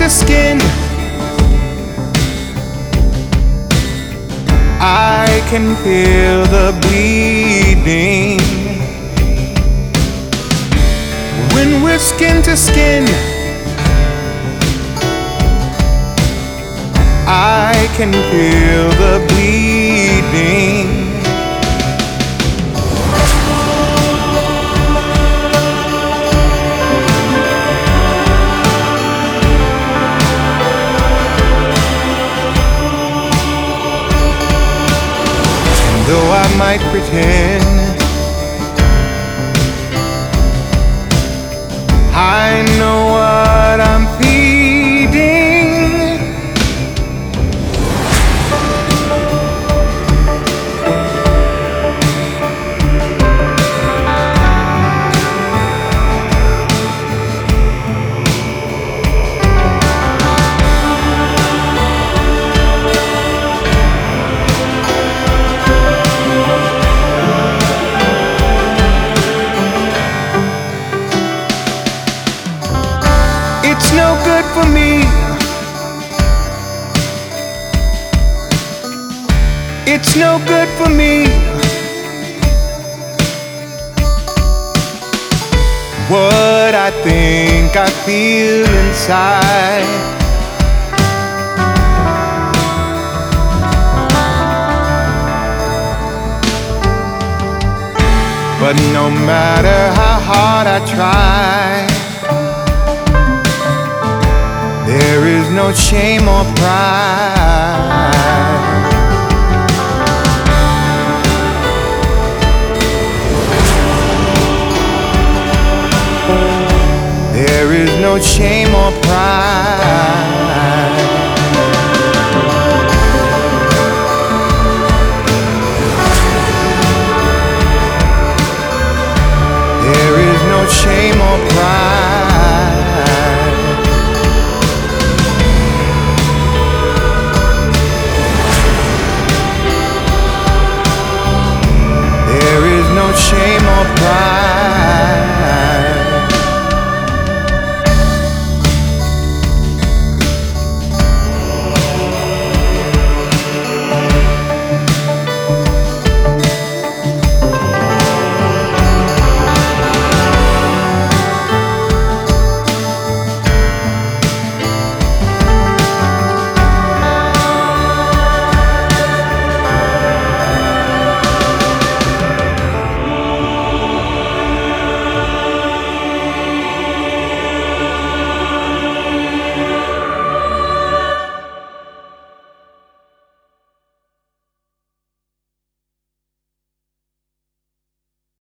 to skin, I can feel the bleeding. When we're skin to skin, I can feel the bleeding. Though I might pretend I know what I'm feeding, it's no good for me. It's no good for me. What I think I feel inside, but no matter how hard I try, there is no shame or pride. There is no shame or pride. There is no shame or pride. There is no shame or pride.